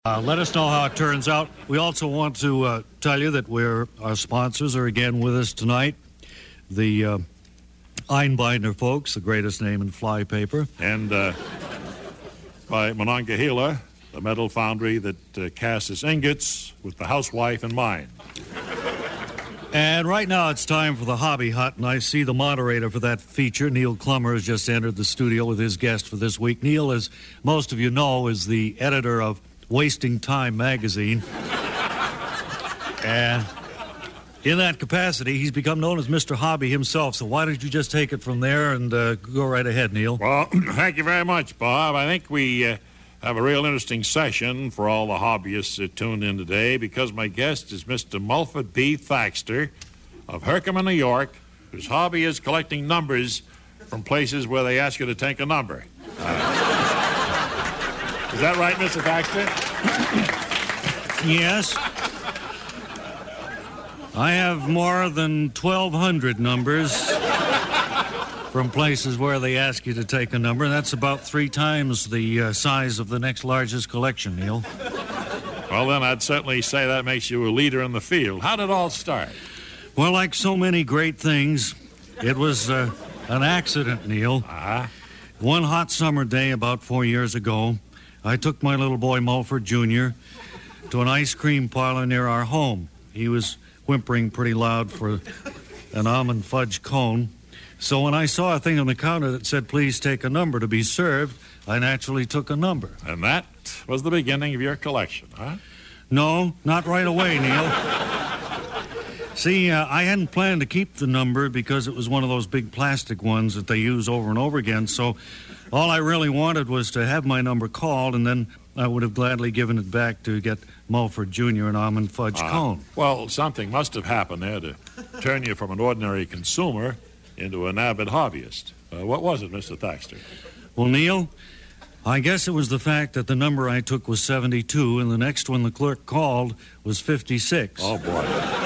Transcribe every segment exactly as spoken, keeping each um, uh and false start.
Uh, let us know how it turns out. We also want to uh, tell you that we're, our sponsors are again with us tonight. The uh, Einbinder folks, the greatest name in flypaper. And uh, by Monongahela, the metal foundry that uh, casts ingots with the housewife in mind. And right now it's time for the Hobby Hut, and I see the moderator for that feature, Neil Klummer, has just entered the studio with his guest for this week. Neil, as most of you know, is the editor of Wasting Time magazine. And in that capacity, he's become known as Mister Hobby himself. So why don't you just take it from there and uh, go right ahead, Neil? Well, thank you very much, Bob. I think we uh, have a real interesting session for all the hobbyists that tuned in today because my guest is Mister Mulford B. Thaxter of Herkimer, New York, whose hobby is collecting numbers from places where they ask you to take a number. Uh, Is that right, Mister Thaxter? Yes. I have more than twelve hundred numbers from places where they ask you to take a number. That's about three times the uh, size of the next largest collection, Neil. Well, then I'd certainly say that makes you a leader in the field. How did it all start? Well, like so many great things, it was uh, an accident, Neil. Uh-huh. One hot summer day about four years ago, I took my little boy, Mulford Junior, to an ice cream parlor near our home. He was whimpering pretty loud for an almond fudge cone. So when I saw a thing on the counter that said, please take a number to be served, I naturally took a number. And that was the beginning of your collection, huh? No, not right away, Neil. See, uh, I hadn't planned to keep the number because it was one of those big plastic ones that they use over and over again, so all I really wanted was to have my number called, and then I would have gladly given it back to get Mulford Junior an almond fudge uh, cone. Well, something must have happened there to turn you from an ordinary consumer into an avid hobbyist. Uh, what was it, Mister Thaxter? Well, Neil, I guess it was the fact that the number I took was seventy-two, and the next one the clerk called was fifty-six. Oh, boy.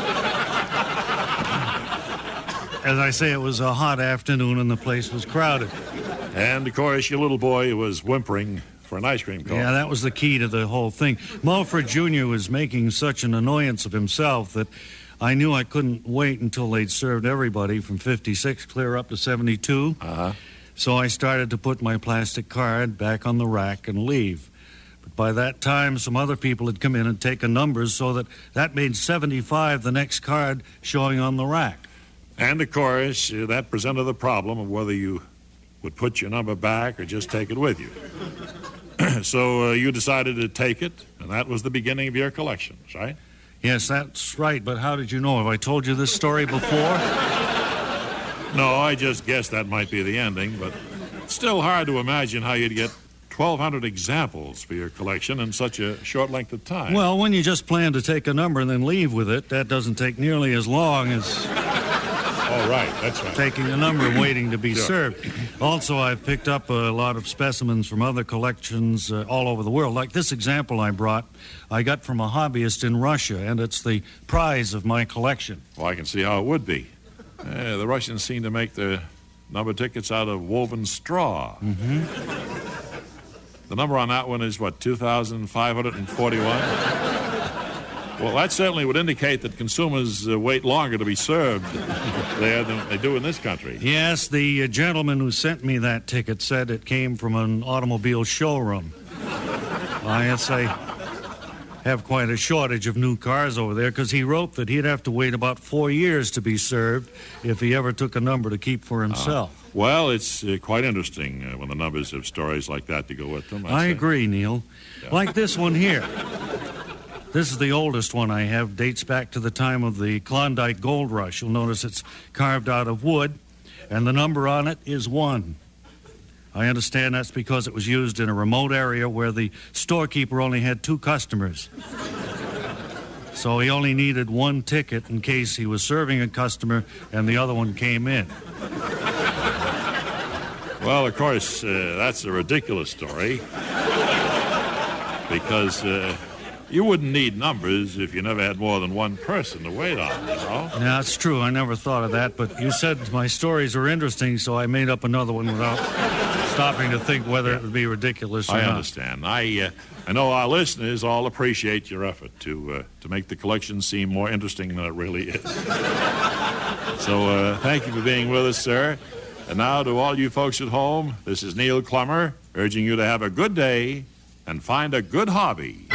As I say, it was a hot afternoon and the place was crowded. And, of course, your little boy was whimpering for an ice cream cone. Yeah, that was the key to the whole thing. Mulford Junior was making such an annoyance of himself that I knew I couldn't wait until they'd served everybody from fifty-six clear up to seventy-two. Uh-huh. So I started to put my plastic card back on the rack and leave. But by that time, some other people had come in and taken numbers so that that made seventy-five the next card showing on the rack. And, of course, uh, that presented the problem of whether you would put your number back or just take it with you. So uh, you decided to take it, and that was the beginning of your collections, right? Yes, that's right, but how did you know? Have I told you this story before? No, I just guessed that might be the ending, but it's still hard to imagine how you'd get twelve hundred examples for your collection in such a short length of time. Well, when you just plan to take a number and then leave with it, that doesn't take nearly as long as... Oh, right, that's right. Taking a number and waiting to be Sure. served. Also, I've picked up a lot of specimens from other collections uh, all over the world. Like this example I brought, I got from a hobbyist in Russia, and it's the prize of my collection. Well, I can see how it would be. Uh, the Russians seem to make their number tickets out of woven straw. Mm-hmm. The number on that one is, what, two thousand five hundred forty-one? Well, that certainly would indicate that consumers uh, wait longer to be served there than they do in this country. Yes, the uh, gentleman who sent me that ticket said it came from an automobile showroom. I guess I have quite a shortage of new cars over there because he wrote that he'd have to wait about four years to be served if he ever took a number to keep for himself. Uh, well, it's uh, quite interesting uh, when the numbers have stories like that to go with them. I say. agree, Neil. Yeah. Like this one here. This is the oldest one I have, dates back to the time of the Klondike Gold Rush. You'll notice it's carved out of wood, and the number on it is one. I understand that's because it was used in a remote area where the storekeeper only had two customers. So he only needed one ticket in case he was serving a customer and the other one came in. Well, of course, uh, that's a ridiculous story because... Uh, You wouldn't need numbers if you never had more than one person to wait on, you know? Yeah, that's true. I never thought of that, but you said my stories were interesting, so I made up another one without stopping to think whether Yeah. it would be ridiculous or I not. understand. I uh, I know our listeners all appreciate your effort to uh, to make the collection seem more interesting than it really is. So uh, thank you for being with us, sir. And now to all you folks at home, this is Neil Clemmer urging you to have a good day and find a good hobby.